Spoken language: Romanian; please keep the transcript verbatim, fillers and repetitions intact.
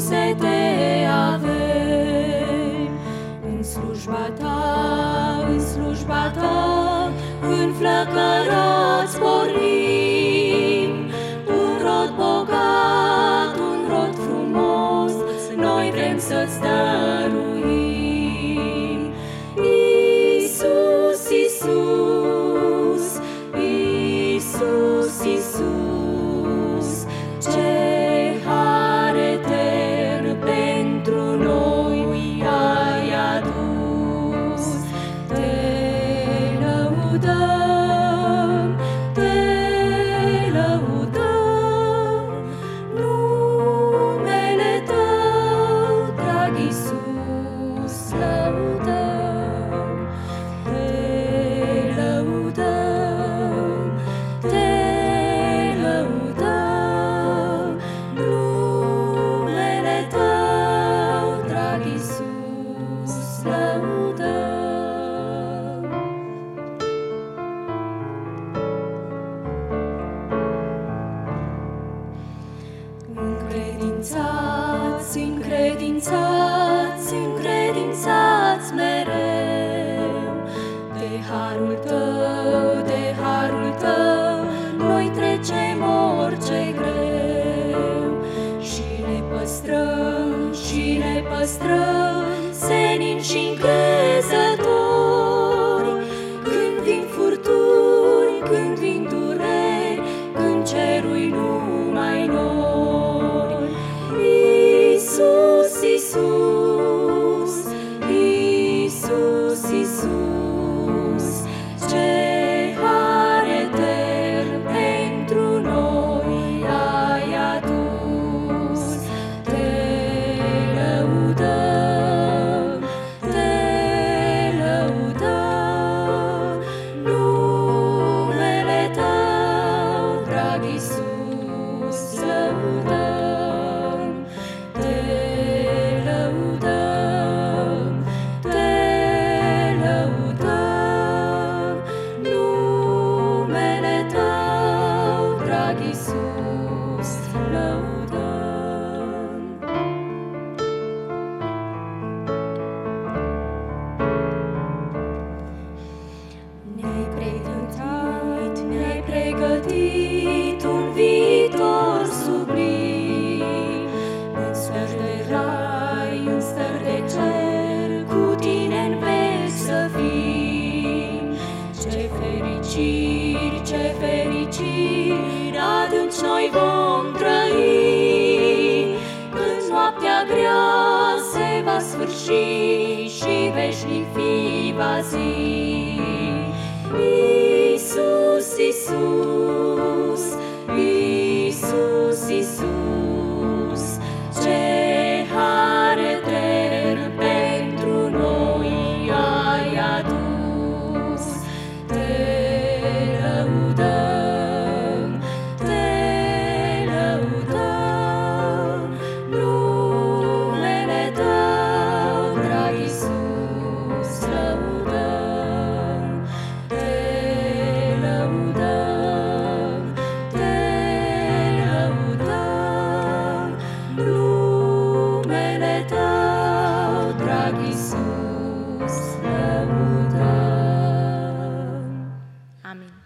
Iisuse, te avem. În slujba ta, în slujba ta, înflăcărați pornim. Un rod bogat, un rod frumos, noi vrem să-ți dăruim. Iisus, Iisus, Iisus, Iisus, ce har etern pentru noi ai adus. Te lăudăm, te lăudăm, numele tău, drag Iisus, lăudăm. Te lăudăm, te lăudăm, numele tău, drag Iisus, lăudăm. Încredințați, încredințați, încredințați mereu de harul tău, de harul tău, noi trecem orice greu și ne păstrăm, și ne păstrăm senin și încrezători. Când vin furtuni, când vin dureri, când cerul-i numai nori. Iisus, Iisus, Iisus, Iisus, ce har etern pentru noi ai adus. Te lăudăm, te lăudăm, numele tău, drag Iisus, lăudăm. Te lăudăm, te lăudăm, numele tău, drag Iisus, lăudăm. Ne-ai pregătit, ne-ai pregătit un viitor sublim, în stări de rai, în stări de cer, cu tine-n veci să fim. Ce fericiri, ce fericiri, adânci noi vom trăi, când noaptea grea se va sfârși și veșnic fi va zi. Iisus, Iisus, Iisus,